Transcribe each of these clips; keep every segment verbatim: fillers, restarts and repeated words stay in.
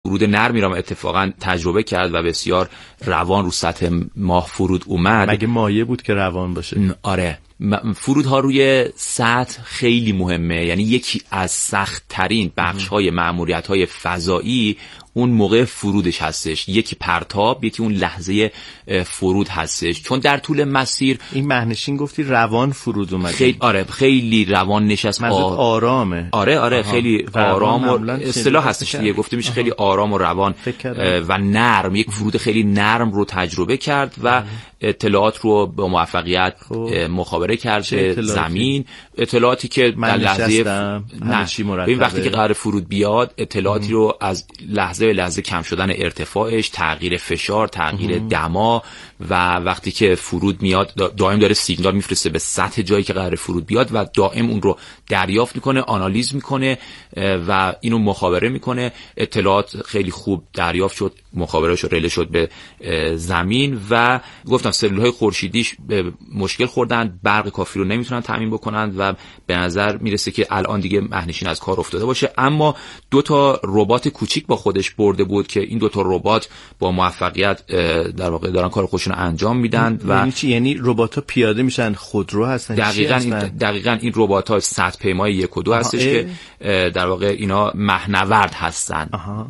فرود نرمی را اتفاقا تجربه کرد و بسیار روان رو سطح ماه فرود اومد. مگه مایه بود که روان باشه؟ آره، فرودها روی سطح خیلی مهمه، یعنی یکی از سخت ترین بخش های مأموریت های فضایی اون موقع فرودش هستش، یکی پرتاب، یکی اون لحظه فرود هستش، چون در طول مسیر این مهنشین گفتی روان فرود اومد. خیلی آره خیلی روان نشست، آ... آرامه. آره آره آها. خیلی آرام و اصطلاح هستش دیگه، گفته میشه خیلی آرام و روان و نرم، یک فرود خیلی نرم رو تجربه کرد و آه. اطلاعات رو به موفقیت مخابره کرد به زمین، اطلاعاتی که در لحظه نه این وقتی که قرار فرود بیاد اطلاعاتی رو از لحظه به لحظه کم شدن ارتفاعش، تغییر فشار، تغییر دما و وقتی که فرود میاد دائم داره سیگنال میفرسته به سطح جایی که قرار فرود بیاد و دائم اون رو دریافت میکنه، آنالیز میکنه و اینو مخابره میکنه. اطلاعات خیلی خوب دریافت شد، مخابرهش رله شد به زمین و گفتم سلولهای خورشیدیش به مشکل خوردن، برق کافی رو نمیتونن تامین بکنن و به نظر میرسه که الان دیگه مهنشین از کار افتاده باشه. اما دو تا ربات کوچیک با خودش برده بود که این دو تا ربات با موفقیت در واقع دارن کار خودشون رو انجام میدن. و یعنی چی؟ یعنی ربات‌ها پیاده میشن، خودرو هستن؟ دقیقاً این دقیقاً این ربات‌ها سطح پیمای یک و دو هستش که در واقع اینا مهنورد هستن. آها.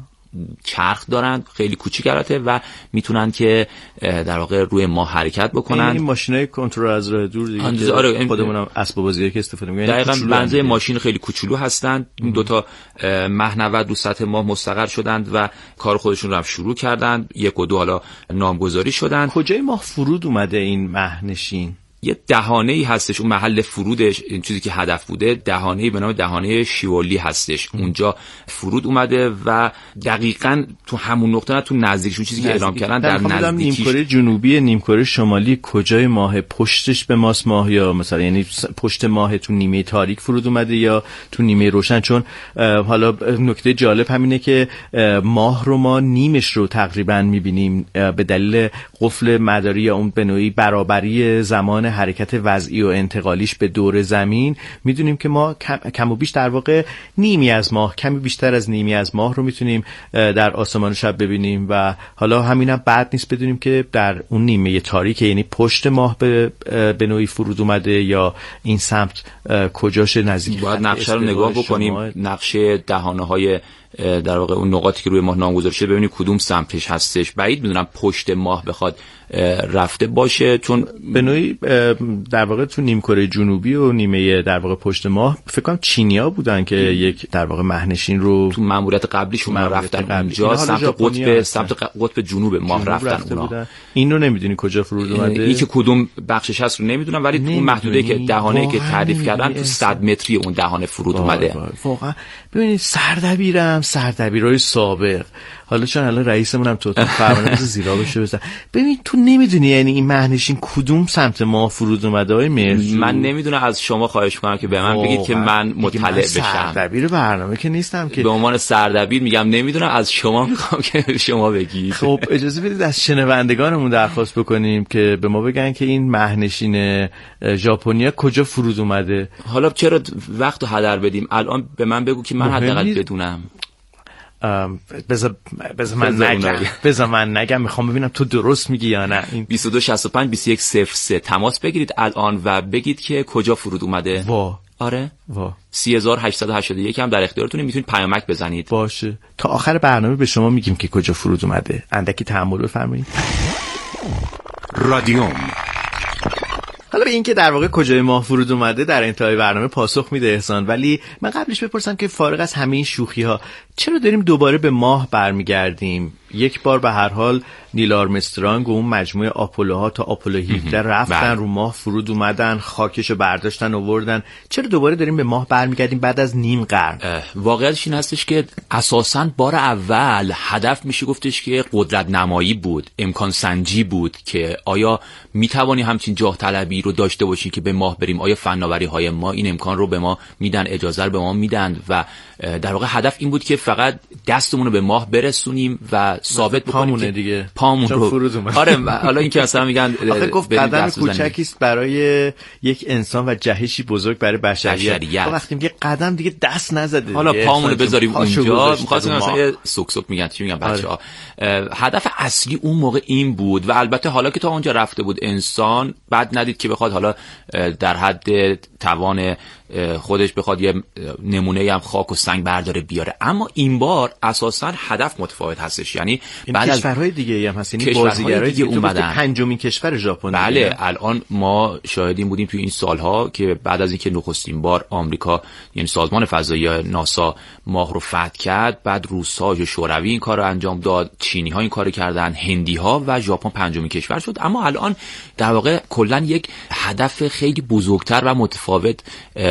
چرخ دارن خیلی کوچیک البته و میتونن که در واقع روی ماه حرکت بکنن. این ماشینای کنترل از راه دور دیگه، آره خودمون اسباب بازی که استفاده می‌کنیم دقیقاً بنزه ماشین خیلی کوچولو هستن. این دو تا مهنورد رو سطح ماه مستقر شدند و کار خودشون رو هم شروع کردن. یک و دو حالا نامگذاری شدن. کجای ماه فرود اومده این مهنشین؟ یه دهانه‌ای هستش، اون محل فرودش، این چیزی که هدف بوده، دهانه‌ای به نام دهانه شیولی هستش. اونجا فرود اومده و دقیقاً تو همون نقطه، نه تو نزدیکشون، چیزی که اعلام کردن در نزدیکیش. نیمکره جنوبی، نیمکره شمالی کجای ماه؟ پشتش به ماست ماه یا مثلا یعنی پشت ماه تو نیمه تاریک فرود اومده یا تو نیمه روشن؟ چون حالا نکته جالب همینه که ماه رو ما نیمش رو تقریباً می‌بینیم به دلیل قفل مداری یا اون به نوعی برابری زمان حرکت وضعی و انتقالیش به دور زمین. میدونیم که ما کم, کم و بیش در واقع نیمی از ماه، کمی بیشتر از نیمی از ماه رو میتونیم در آسمان شب ببینیم و حالا همینم بد نیست بدونیم که در اون نیمه تاریک، یعنی پشت ماه به به نوعی فرود اومده یا این سمت کجاش نزدیک. باید نقشه رو نگاه بکنیم، نقشه دهانه‌های در واقع اون نقاطی که روی ماه نامگذاری شده ببینید کدوم سمتش هستش. بعید میدونم پشت ماه بخواد رفته باشه، چون به نوعی در واقع تو نیمکره جنوبی و نیمه در واقع پشت ماه فکر کنم چینیا بودن که یک در واقع مهنشین رو تو ماموریت قبلیشون رفتن اونجا سمت قطب سمت قطب جنوب ماه رفتن اونا. این رو نمیدونی کجا فرود اومده؟ این که کدوم بخشش هست رو نمیدونم، ولی تو اون محدوده که دهانه‌ای که تعریف کردن تو صد متری اون دهانه فرود اومده. واقعا ببینید سردبیرم سردبیرای سابق، حالا چون الان رئیسمون هم تو فرمانده زیرا بشه بزن، ببین تو نمیدونی یعنی این مهنشین کدوم سمت ماه فرود اومده های مرجو؟ من نمیدونم، از شما خواهش کنم که به من بگید که من مطلع بشم. سردبیر برنامه که نیستم که به عنوان سردبیر میگم نمیدونم، از شما میخوام که شما بگید. خب اجازه بدید از شنوندگانمون درخواست بکنیم که به ما بگن که این مهنشین ژاپنیا کجا فرود اومده. حالا چرا وقتو هدر بدیم؟ الان به من بگو که من حداقل بدونم. بذار بذار من نگم بذار من نگم میخوام ببینم تو درست میگی یا نه. این بیست و دو شصت و پنج بیست و یک صفر سه تماس بگیرید الان و بگید که کجا فرود اومده. وا آره وا سی هزار و هشتصد و هشتاد و یک هم در اختیارتونه، میتونید پیامک بزنید. باشه تا آخر برنامه به شما میگیم که کجا فرود اومده. اندکی تحمل بفرمایید. رادیوم. حالا به این که در واقع کجای ماه فرود اومده در انتهای برنامه پاسخ میده احسان، ولی من قبلش بپرسم که فارغ از همه این شوخی ها چرا داریم دوباره به ماه برمیگردیم؟ یک بار به هر حال نیل آرمسترانگ و اون مجموعه آپولوها تا آپولو هفده رفتن رو ماه فرود اومدن، خاکشو برداشتن آوردن. چرا دوباره داریم به ماه برمیگردیم بعد از نیم قرن؟ واقعیتش این هستش که اساساً بار اول هدف میشه گفتش که قدرت نمایی بود، امکان سنجی بود که آیا میتوانی همچین جاه طلبی رو داشته باشی که به ماه بریم، آیا فناوری های ما این امکان رو به ما میدن، اجازه رو به ما میدن و در واقع هدف این بود که فقط دستمون رو به ماه برسونیم و ثابت بکنیم که دیگه پامون رو. آره حالا این که اصلا میگن آخه گفت قدم کوچکی است برای یک انسان و جهشی بزرگ برای بشریت. خب وقتی میگه قدم دیگه دست نزده. حالا پامونو بذاریم اونجا. می‌خواستم مثلا یه سوک سوک میگن چی میگن بچه‌ها. هدف اصلی اون موقع این بود و البته حالا که تا اونجا رفته بود انسان بعد ندید که بخواد حالا در حد توان خودش بخواد یه نمونه هم خاک و سنگ برداره بیاره، اما این بار اساسا هدف متفاوت هستش. یعنی بعد کشورهای دیگه هم هست، یعنی بازیگرای دیگه اومدن. پنجمین کشور ژاپن. بله دیگه. الان ما شاهدیم بودیم توی این سالها که بعد از اینکه نخستین بار آمریکا یعنی سازمان فضایی ناسا ماه رو فتح کرد، بعد روس‌ها و شوروی این کارو انجام داد، چینی‌ها این کارو کردن، هندی‌ها و ژاپن پنجمین کشور شد. اما الان در واقع کلا یک هدف خیلی بزرگتر و متفاوت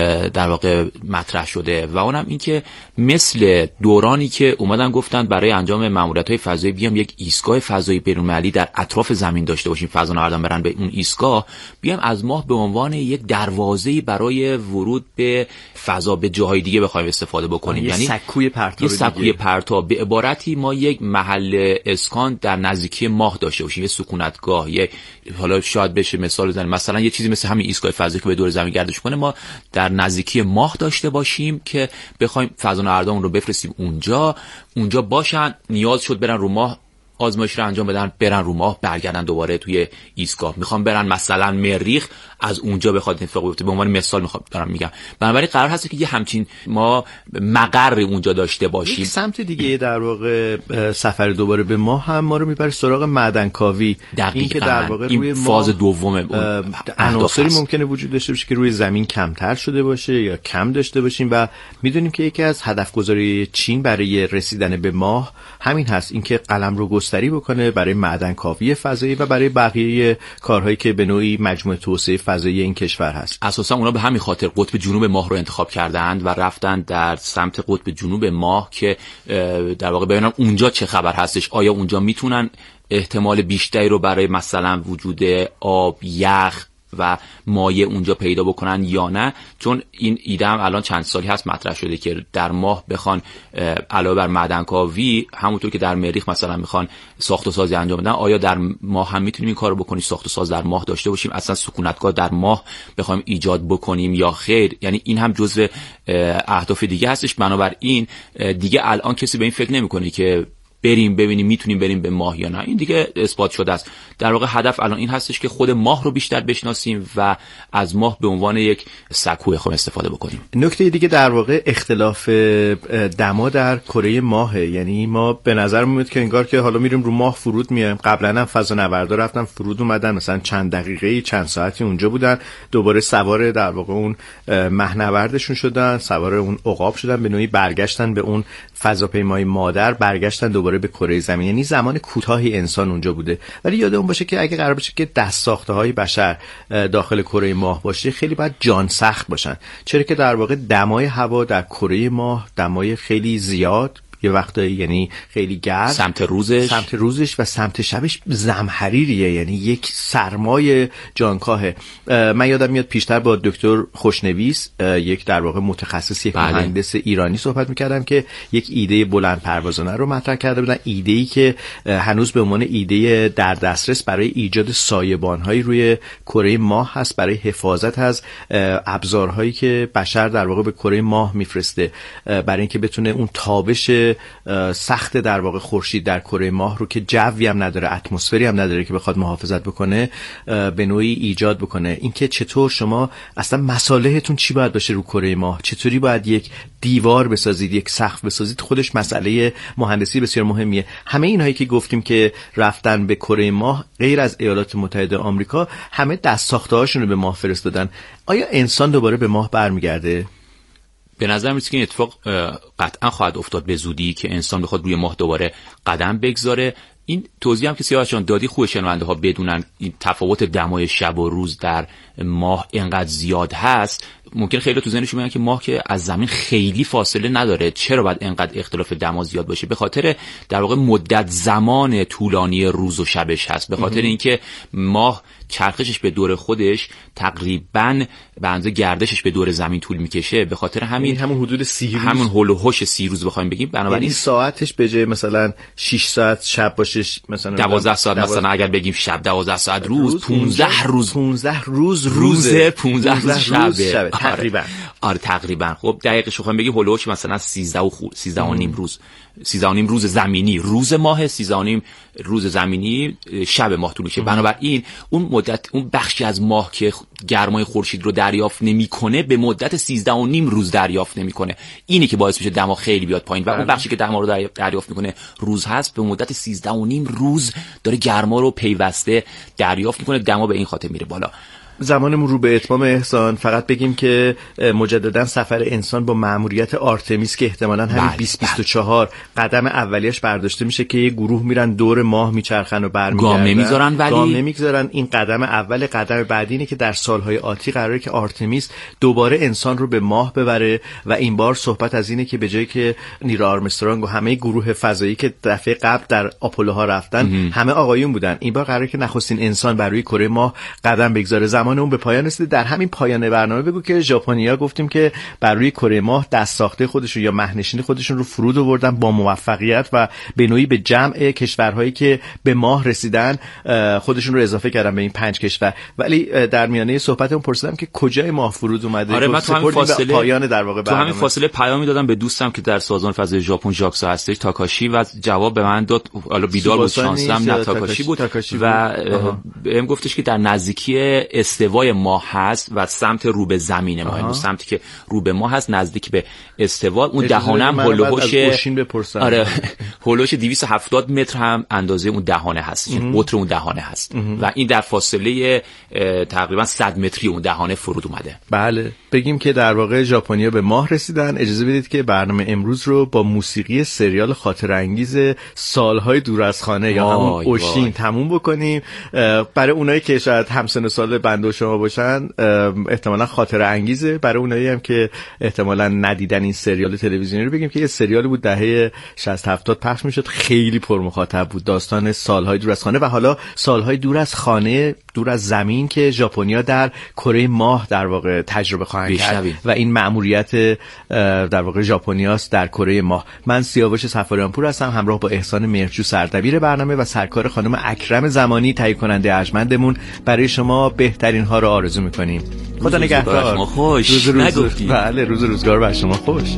در واقع مطرح شده و اونم این که مثل دورانی که اومدن گفتن برای انجام ماموریت‌های فضایی بیام یک ایستگاه فضایی بین‌المللی در اطراف زمین داشته باشیم، فضانوردان برن به اون ایستگاه، بیام از ماه به عنوان یک دروازه‌ای برای ورود به فضا به جاهای دیگه بخوایم استفاده بکنیم. یعنی سکوی پرتاب، یه سکوی پرتاب، به عبارتی ما یک محل اسکان در نزدیکی ماه داشته باشیم، یه سکونتگاه. یه حالا شاید بشه مثال بزنیم مثلا یه چیزی مثل همین ایستگاه فضایی که به دور زمین گردش کنه ما در نزدیکی ماه داشته باشیم که بخوایم فضانوردان رو بفرستیم اونجا اونجا باشن، نیاز شد برن رو ماه آزمایش رو انجام بدن، برن رو ماه، برگردن دوباره توی ایستگاه. میخوام برن مثلا مریخ، از اونجا بخواد اتفاق بیفته. به عنوان مثال میخوام دارم میگم. بنابراین قرار هست که یه همچین ما مقر اونجا داشته باشیم. سمت دیگه در واقع سفر دوباره به ماه هم ما رو میبره سراغ معدنکاوی. این که در واقع روی فاز دوم عناصری ممکنه وجود داشته باشه که روی زمین کمتر شده باشه یا کم داشته باشیم و میدونیم که یکی از هدف گذاری چین برای رسیدن به ماه همین هست، اینکه قلم رو گستری بکنه برای معدنکاوی فضایی و برای بقیه کارهایی که به نوعی مجموعه توسعه فضایی این کشور هست. اساسا اونا به همین خاطر قطب جنوب ماه رو انتخاب کردند و رفتن در سمت قطب جنوب ماه که در واقع ببینن اونجا چه خبر هستش، آیا اونجا میتونن احتمال بیشتری رو برای مثلا وجود آب، یخ و مایع اونجا پیدا بکنن یا نه. چون این ایده هم الان چند سالی هست مطرح شده که در ماه بخوان علاوه بر معدنکاوی همونطور که در مریخ مثلا میخوان ساخت و سازی انجام بدن، آیا در ماه هم میتونیم این کارو بکنیم، ساخت و ساز در ماه داشته باشیم، اصلا سکونتگاه در ماه بخوایم ایجاد بکنیم یا خیر. یعنی این هم جزء اهداف دیگه هستش. بنابراین دیگه الان کسی به این فکر نمیکنه که بریم ببینیم میتونیم بریم به ماه یا نه. این دیگه اثبات شده است. در واقع هدف الان این هستش که خود ماه رو بیشتر بشناسیم و از ماه به عنوان یک سکوی خود استفاده بکنیم. نکته دیگه در واقع اختلاف دما در کره ماه. یعنی ما به نظر میاد که انگار که حالا میریم رو ماه فرود میایم. قبلا هم فضانوردا رفتن فرود اومدن، مثلا چند دقیقه‌ای چند ساعتی اونجا بودن، دوباره سوار در واقع اون مهنوردشون شدن، سوار اون عقاب شدن، به نوعی برگشتن به اون فضاپیمای مادر، برگشتن دوباره به کره زمین. یعنی زمان کوتاهی انسان اونجا بوده. ولی یادمون باشه که اگه قرار باشه که دست ساخته های بشر داخل کره ماه باشه خیلی باید جان سخت باشن، چرا که در واقع دمای هوا در کره ماه دمای خیلی زیاد، یه وقتایی یعنی خیلی گرم، سمت روزش سمت روزش و سمت شبش زمحریریه، یعنی یک سرمای جانکاهه. من یادم میاد پیشتر با دکتر خوشنویس، یک در واقع متخصص، یک بله. مهندس ایرانی صحبت میکردم که یک ایده بلند پروازانه رو مطرح کرده بودن، ایده‌ای که هنوز به عنوان ایده در دسترس برای ایجاد سایه‌بان‌هایی روی کره ماه هست، برای حفاظت از ابزارهایی که بشر در واقع به کره ماه میفرسته، برای اینکه بتونه اون تابش سخت در واقع خورشید در کره ماه رو که جوی هم نداره، اتمسفری هم نداره که بخواد محافظت بکنه، به نوعی ایجاد بکنه. اینکه چطور شما اصلا مصالحتون چی باید باشه رو کره ماه، چطوری باید یک دیوار بسازید، یک سقف بسازید، خودش مسئله مهندسی بسیار مهمیه. همه اینایی که گفتیم که رفتن به کره ماه غیر از ایالات متحده آمریکا، همه دست ساخته‌هاشون رو به ماه فرستادن. آیا انسان دوباره به ماه برمیگرده؟ به نظر میاد که این اتفاق قطعا خواهد افتاد به زودی که انسان بخواد روی ماه دوباره قدم بگذاره. این توضیح هم که سیاوش جان دادی خوب شنونده ها بدونن این تفاوت دمای شب و روز در ماه اینقدر زیاد هست. ممکن خیلی تو ذهنشون میاد که ماه که از زمین خیلی فاصله نداره، چرا باید اینقدر اختلاف دما زیاد باشه؟ به خاطر در واقع مدت زمان طولانی روز و شبش هست، به خاطر اینکه ماه چرخشش به دور خودش تقریباً به اندازه گردشش به دور زمین طول میکشه. به خاطر همین همون حدود سی روز، همون هول و هوش سی روز بخوایم بگیم، بنابراین این ساعتش به جای مثلا شش ساعت شب باشه مثلا دوازده ساعت دوازده... مثلا اگر بگیم شب دوازده ساعت روز, روز پانزده روز پانزده روز روز پانزده روز شبه شب. تقریبا آره. آره تقریبا. خب دقیقش بخوایم بگیم هول و هوش مثلا سیزده و خو... سیزده و نیم روز سیزده و نیم روز زمینی روز ماه، سیزده و نیم روز زمینی شب ماه طول میشه. بنابراین اون مدت اون بخشی از ماه که گرمای خورشید رو دریافت نمیکنه به مدت سیزده و نیم روز دریافت نمیکنه. اینی که باعث میشه دما خیلی بیاد پایین و اون بخشی که دما رو دریافت میکنه روز هست به مدت سیزده و نیم روز داره گرما رو پیوسته دریافت میکنه، دما به این خاطر میره بالا. زمانمون رو به اتمام احسان. فقط بگیم که مجددا سفر انسان با مأموریت آرتمیس که احتمالاً همین بیست بیست و چهار قدم اولیش برداشته میشه که یه گروه میرن دور ماه میچرخن و برمیگردن، گام نمیذارن ولی گام نمیذارن. این قدم اول. قدم بعدی اینه که در سالهای آتی قراره که آرتمیس دوباره انسان رو به ماه ببره و این بار صحبت از اینه که به جایی که نیل آرمسترونگ و همه گروه فضایی که دفعه قبل در آپولوها رفتن ام. همه آقایون بودن، این بار قراره که نخستین انسان بر روی کره ماه قدم بگذاره. زمان اون به پایان رسیده. در همین پایان برنامه بگو که ژاپنیا گفتیم که بر روی کره ماه دست ساخته خودشون یا مهنشین خودشون رو فرود آوردن با موفقیت و به نوعی به جمع کشورهایی که به ماه رسیدن خودشون رو اضافه کردن به این پنج کشور. ولی در میانه صحبتمون پرسیدم که کجای ماه فرود اومده. آره من تو همین فاصله پایان در واقع برنامه تو همین فاصله پیامی دادم به دوستم که در سازمان فضای ژاپن ژاکسا هستش، تاکاشی، و جواب به من داد. حالا بیدار بود شانسم نه تاکاشی بود و بهم گفتش که در نزدیکی استوای ماه هست و سمت رو به زمین ماه، اون سمتی که رو به ماه هست نزدیک به استوا. اون دهانم هولوش آره هولوش دویست و هفتاد متر هم اندازه اون دهانه هست، این قطر اون دهانه هست و این در فاصله تقریبا صد متری اون دهانه فرود اومده. بله بگیم که در واقع ژاپنیا به ماه رسیدن. اجازه بدید که برنامه امروز رو با موسیقی سریال خاطر انگیز سالهای دور از خانه یا همون اوشین تموم بکنیم. برای اونایی که شاید همسن و سال بنده و شما باشن احتمالاً خاطر انگیزه، برای اونایی هم که احتمالاً ندیدن این سریال تلویزیونی رو بگیم که یه سریالی بود دهه شصت هفتاد پخش میشد، خیلی پر مخاطب بود، داستان سالهای دور از خانه و حالا سالهای دور از خانه، دور از زمین که ژاپنیا در کره ماه در واقع تجربه خواهند کرد و این مأموریت در واقع ژاپنیاست در کره ماه. من سیاوش صفاریان پور هستم همراه با احسان مهرجو سردبیر برنامه و سرکار خانم اکرم زمانی تهیه کننده ارجمندمون. برای شما بهترین ها رو آرزو می‌کنیم. خدا نگهدار. خوش نگفتی. بله روز روزگار بر شما خوش.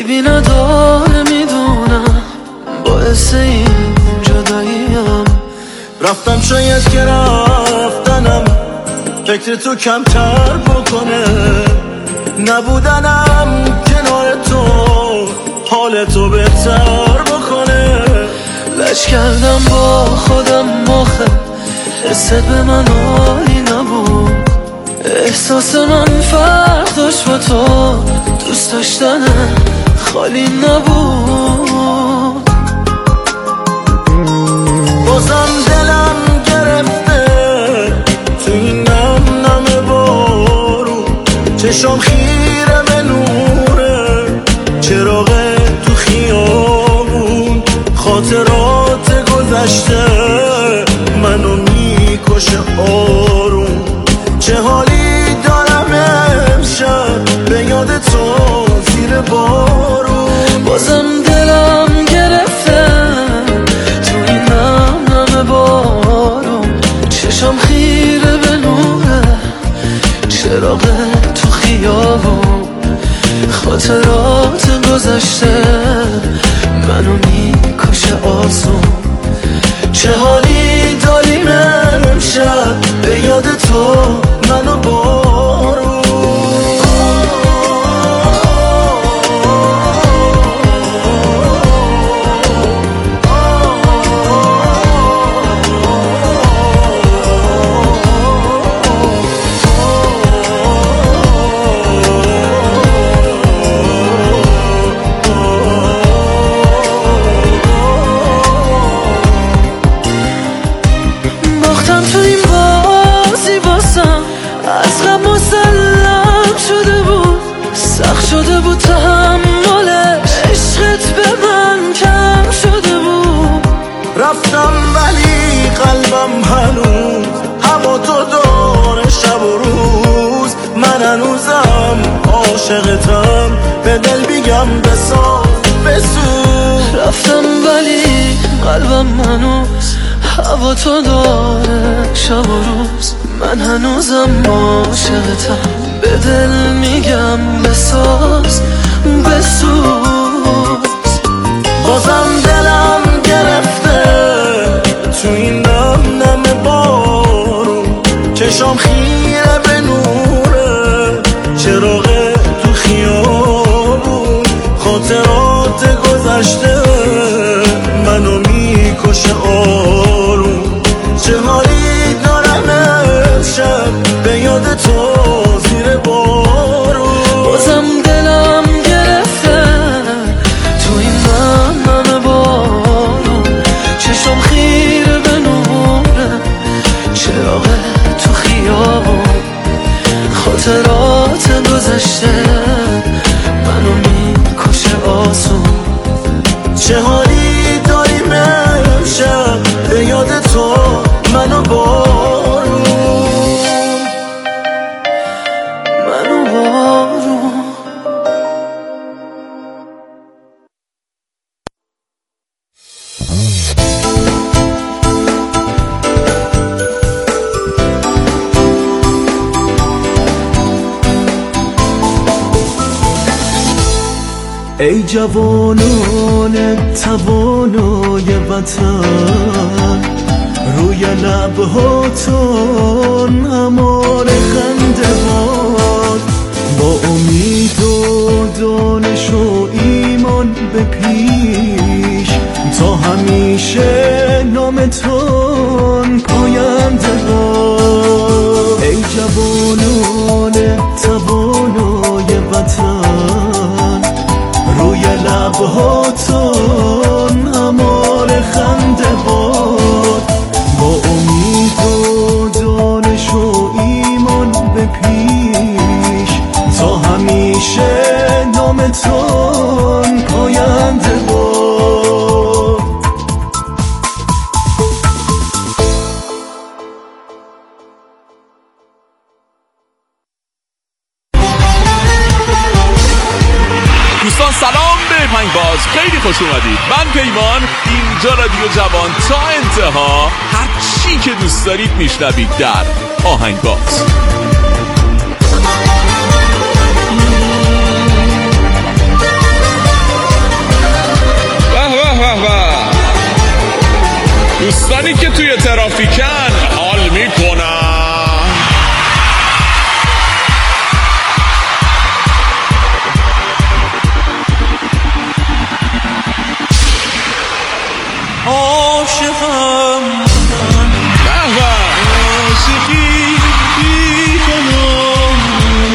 عیبی نداره میدونم باعث این جداییم. رفتم شاید که رفتنم فکر تو کمتر بکنه، نبودنم کنار تو حال تو بهتر بکنه. لج کردم با خودم آخه حست به من حالی نبود، احساس من فرق داشت با تو، دوست داشتن خالی نبود. بازم دلم گرفته تو این نم نم بارو، چشام خیره به نوره چراغ تو خیابون، خاطرات گذشته منو میکشه آروم. چه حالی دارم امشب به یاد تو زیر بارون. بازم دلم گرفته تو این نم نم بارون، چشام خیره به نوره چراغ تو خیابون، خاطرات گذشته منو میکشه آسون. چه حالی داریم امشب به یاد تو منو بارون. شده بود تحملش، عشقت به من کم شده بود. رفتم ولی قلبم هنوز هوا تو داره شب و روز. من هنوزم عاشقتم به دل بیگم بساز بسوز. رفتم ولی قلبم هنوز هوا تو داره شب و روز. من هنوزم عاشقتم به دل میگم بساز بسوز. بازم دلم گرفته تو این نم نم بارون، چشام خیره به نوره چراغ تو خیابون، خاطرات گذشته منو میکشه آروم. چه حالی دارم امشب به یاد تو زیر بارون. بازم دلم گرفته تو این نم نم بارون، چشم خیره به نوره چراغ تو خیابون، خاطرات گذشته منو میکشه آسون. چه حالی داریم امشب به یاد تو منو بارون منو بارون. ای جوانان توانای وطن، روی لبهاتون امان خنده باد، با امید و دانش و ایمان به پیش، تا همیشه نامتون پاینده باد. ای جوانان توانای وطن، روی لبهاتون امان خنده باد، با امید و دانش و ایمان به پیش، تا همیشه نامتون پاینده باد. دوستان سلام، به پنج باز خیلی خوش اومدید. من پیمان، اینجا رادیو جوان، تا انتها هر چی که دوست دارید میشنوید در آهنگ باز. دوستانی که توی ترافیکن حال میکنن. عاشقم عاشقی کنم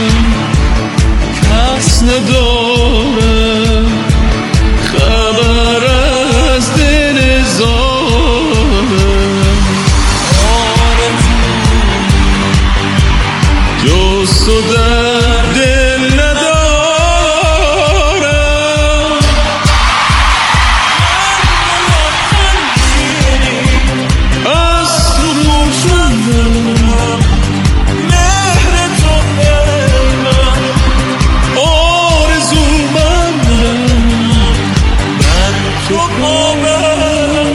کس نداره خبر از دل زارم جز تو در دل ندارم از تو مطمئنم مهر تو من آرزو منم من تو باورم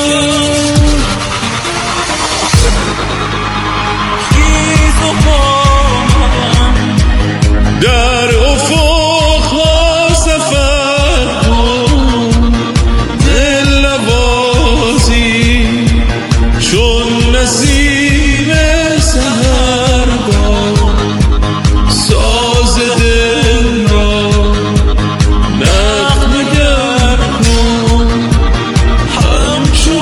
خیز و خواهم در افق ها سفر کن دل نوازی چون نسیم سحر باد ساز دل را نغمه گر کن همچو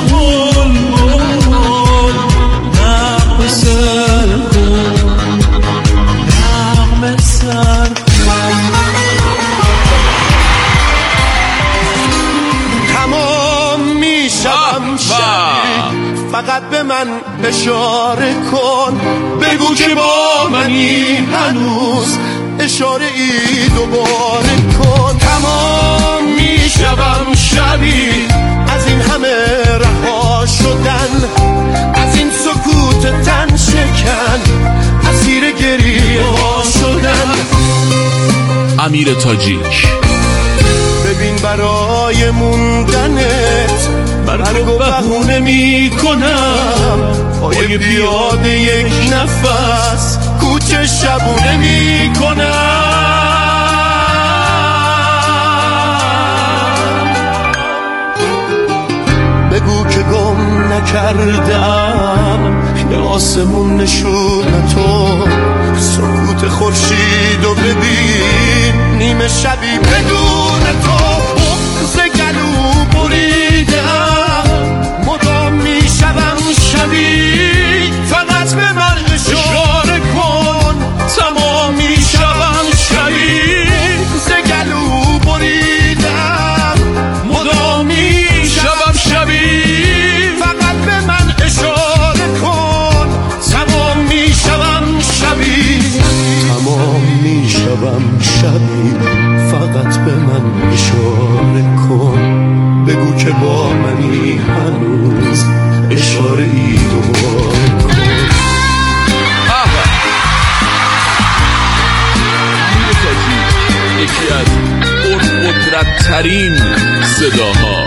بلبل نغمه سر کن نغمه سر تمام میشم شبی فقط به من اشاره کن بگو که با منی هنوز اشاره ای دوباره کن تمام میشم شبی از این همه رها شدن از این سکوت تن شکن اسیر گریه ها شدن. امیر تاجیک ببین برای موندنت مرگ و بهونه می کنم پای پیاده یک نفس کوچه شبونه می کنم بگو که گم نکردم یه آسمون نشون تو سکوت خورشید و ببین نیمه شبی بدون تو بغض گلو بریدم مدام میشوم شبی فقط به من اشاره کن تمام میشوم شبی ز گلو بریدم مدام میشوم شبی فقط به من اشاره کن تمام میشوم شبی تمام میشوم شبی فقط به من اشاره کن بگو که با منی هنوز اشاره ای دوباره کن. یکی از قدرت ترین صداها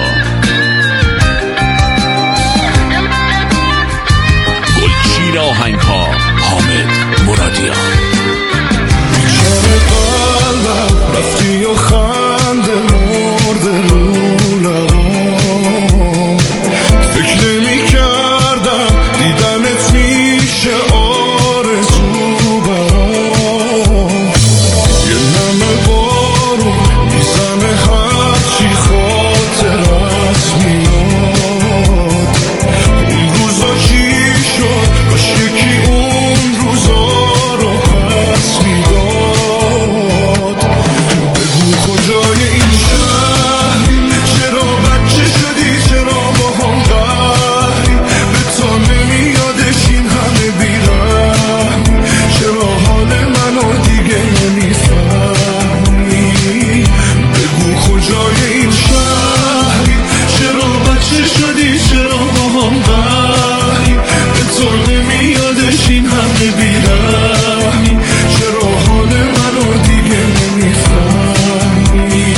گلچین آهنگ ها حامد مرادیان. بیچاره قلبم رفتی و خنده مرده رو لبام فکر نمی کردم دیدنت میشه آرزو برام یه نمه بارون میزنه هرچی خاطرت میاد اون روزا چی شد باش یکی اون روزا رو پس میداد بگو کجای این شهری چرا بچه شدی چرا با هم قهری به تو نمیادش این همه بیرحمی چرا حال منو دیگه نمیفهمی بگو کجای این شهری چرا بچه شدی چرا با هم قهری به تو نمیادش این همه بیرحمی چرا حال منو دیگه نمیفهمی.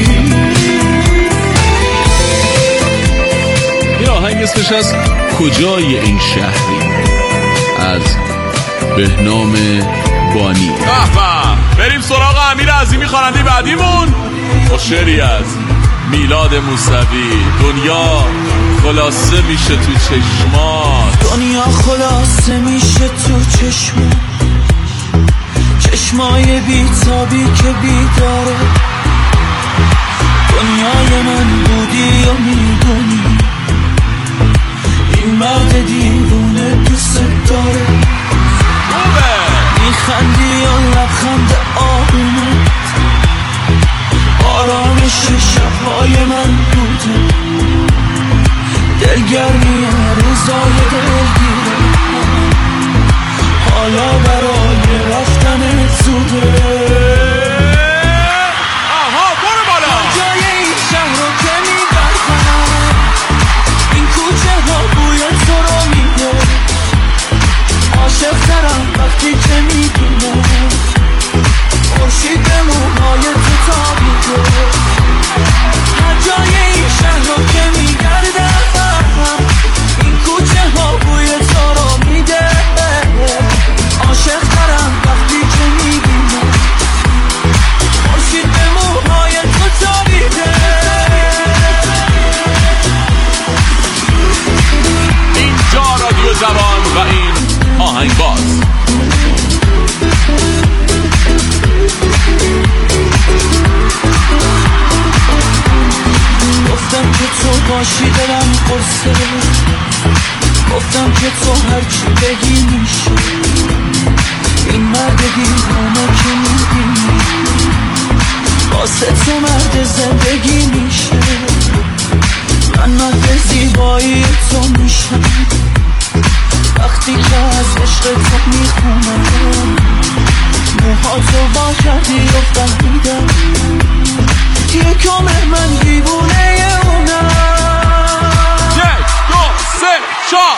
این آهنگ اسمش از کجای این شهری از بهنام بانی. بریم سراغ امیر عظیمی خواننده بعدیمون با شعری از میلاد موسوی دنیا خلاصه میشه تو چشمات، دنیا خلاصه میشه تو چشمات، چشمای بیتابی که بیداره، دنیای من بودی و میدونی، این مرد دیوونه دوست داره، میخندی و لبخند آرومت آرامش شبهای من بوده، دلگرمی رضای دلگیره، حالا برای رفتن زوده. آها برو بالا. جای این شهر رو که میبرم، این کوچه ها بوی تو رو میده، عاشق ترم وقتی که میبینم خورشید به موهای تو تابیده. هر جای این شهر رو که میگردم، این کوچه ها بوی تو رو میده، عاشق ترم وقتی که میبینم خورشید به موهای تو تابیده. اینجا رادیو جوان و این آهنگ باز. گفتم که تو باشی دلم قرصه، گفتم که تو هرچی بگی میشه، این مرد دیوانه که میبینی واسه تو مرد زندگی میشه، من مرد زیبایی تو میشم وقتی که از عشق تو میخونم، موها تو با کردی و فهمیدم یکم من دیوونه اونم. یک دو سه چهار.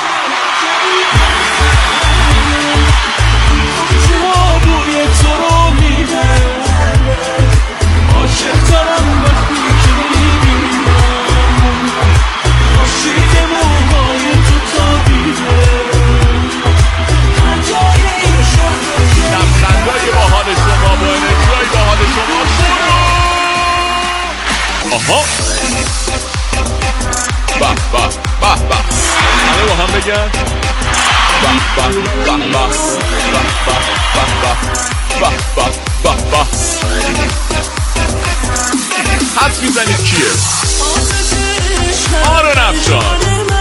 شما بوی تو رو میده، عاشق دارم وقتی که میبینم خورشید موهای تو تابیده. هر جای این شهر لبخندای باحال شما با انرژیای باحال شما برو. آها به به به به، همه با هم بگن به به به به به به به به به به. حد میزنید کیه؟ آرون افشار.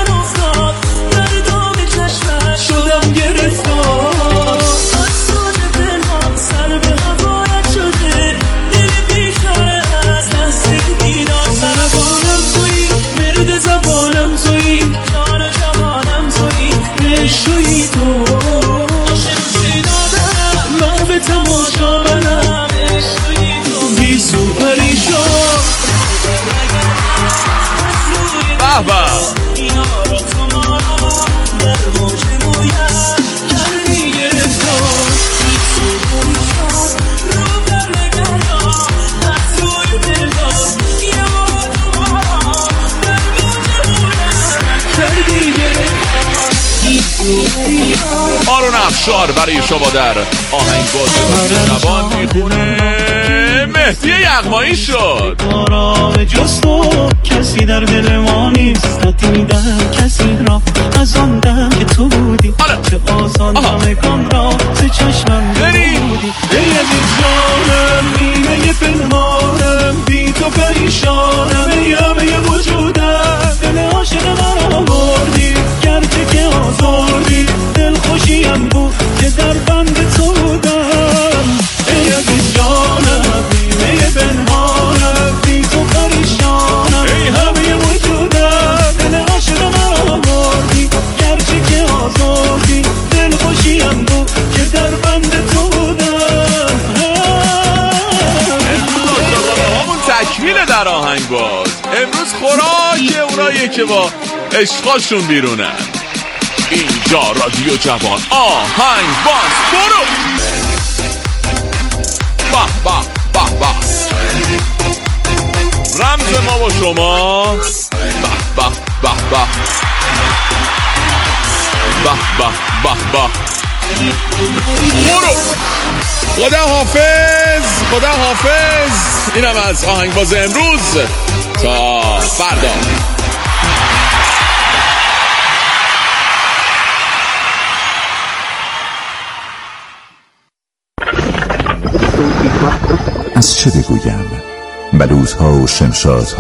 شدم گرفتار از ساج پنهان، سر به هوایت شده، دل بیشاره از دست دیدار. زبانم تویی، مرد زبانم تویی، جان جوانم تویی، نشویی تو عاشقی دادم، محو تماشا منم، نشویی تو بیسو پریشان. به به آرون افشار برای شما در آهنگ باز زبان میخونه. مهدی یغمایی شد. آرام جز تو کسی در دل ما نیست، ندیدم کسی را از آن دم که تو بودی، چه آسان همگان را ز چشمم بودی. ای عزیز جانم، نیمه پنهانم، بی تو پریشانم، ای همه وجودم، دل عاشق من آوردی، گرچه که آزردی، دل خوشیم بود که در بند تو بودم. ای عزیز جانم، نیمه پنهانم، بی تو پریشانم، ای همه وجودم، دل عاشق من آوردی، گرچه که آزردی، دل خوشیم بود که در بند تو بودم. تکمیل در آهنگ باز. امروز خوراک اوناییه که با عشقاشون بیرونن. اینجا رادیو جوان آهنگ باز. برو با با با با. رمز ما با شما با با با با با با با با. برو. خدا حافظ، خدا حافظ. اینم، از آهنگ باز امروز تا فردا. از چه بگویم؟ بلوط‌ها و شمشادها